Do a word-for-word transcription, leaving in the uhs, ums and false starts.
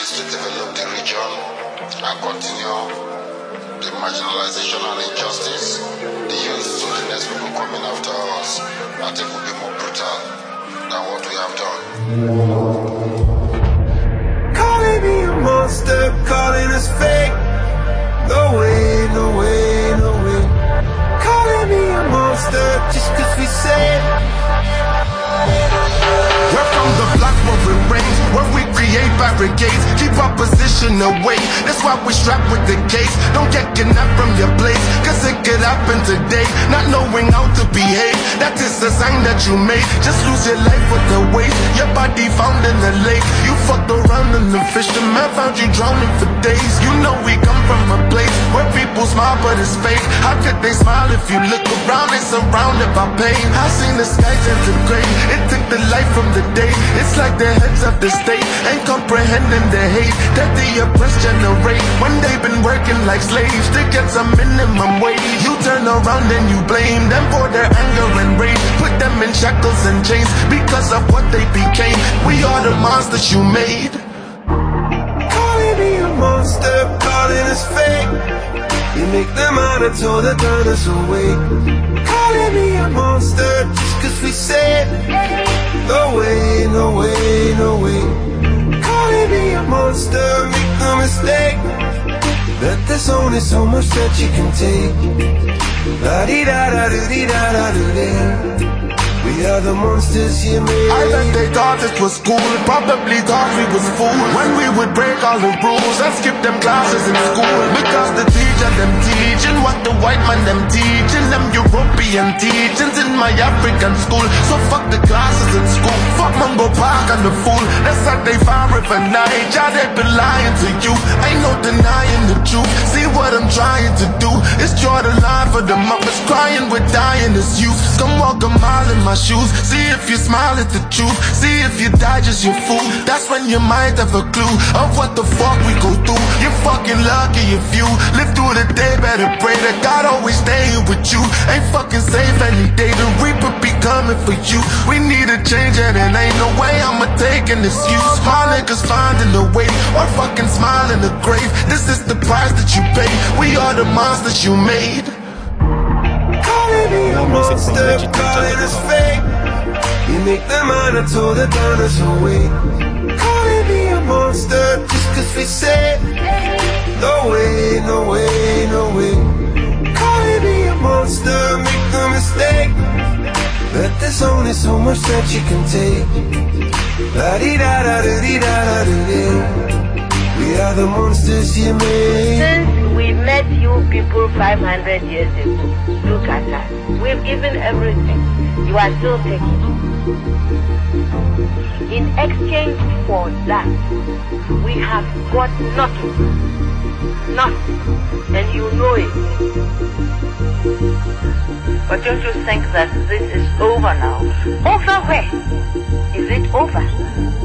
is to develop the region and continue the marginalization and injustice. The youth, so the next people coming after us, I think will be more brutal than what we have done. Calling me a monster, calling us fake. No way, no way, no way. Calling me a monster just cause we say it. We're from the block where we reign, where we create barricades, keep our position away. That's why we strap with the gates. Don't get kidnapped from your place, cause it could happen today. Not knowing how to behave, that is a sign that you made. Just lose your life with the weight, your body found in the lake. You fucked around and the fisherman found you drowning for days. You know we come from a place where people smile but it's fake. How could they smile if you look around? They surrounded by pain. I seen the sky turn to gray, it took the life from the day. It's like the heads of the state ain't comprehending the hate that the oppressed generate when they've been working like slaves to get some minimum wage. You turn around and you blame them for their anger and rage, put them in shackles and chains because of what they became. We are the monsters you made. Calling me a monster, calling us fake. You make them monitor the turn us away. Calling me a monster just cause we say it. No way, no way, no way. Calling me a monster, make no mistake. That there's only so much that you can take. La-dee-da-da-doo-dee-da-da-doo-dee. We are the monsters you made. I bet they thought it was cool, probably thought we was fools when we would break all the rules and skip them classes in school. Because the teacher them teaching what the white man them teaching, them European teachings in my African school. So fuck the classes in school, fuck Mungo Park and the fool. That's how they found River Niger, they've been lying to you. Ain't no denying the truth. See what I'm trying to do is draw the line for the mothers crying with dying is youth. Come walk a mile in my shoes, see if you smile at the truth, see if you die just your fool. That's when you might have a clue of what the fuck we go through. You're fucking lucky if you live through the day, better pray that God always stay with you. Ain't fucking safe any day, the reaper be coming for you. We need a change and it ain't no way I'ma take an excuse. My niggas finding a way, or fucking smile in the grave. This is the price that you pay, we are the monsters you made. Calling me a monster, calling us fake. You make them monitor the turn us away. Calling me a monster just cause we say it. No way, no way, no way. Calling me a monster, make no mistake. But there's only so much that you can take. La-dee-da-da-doo-dee-da-da-doo-dee. We are the monsters you made. Since we met you people five hundred years ago, look at us. We've given everything. You are still taking. In exchange for that, we have got nothing. Nothing. And you know it. But don't you think that this is over now? Over where? Is it over?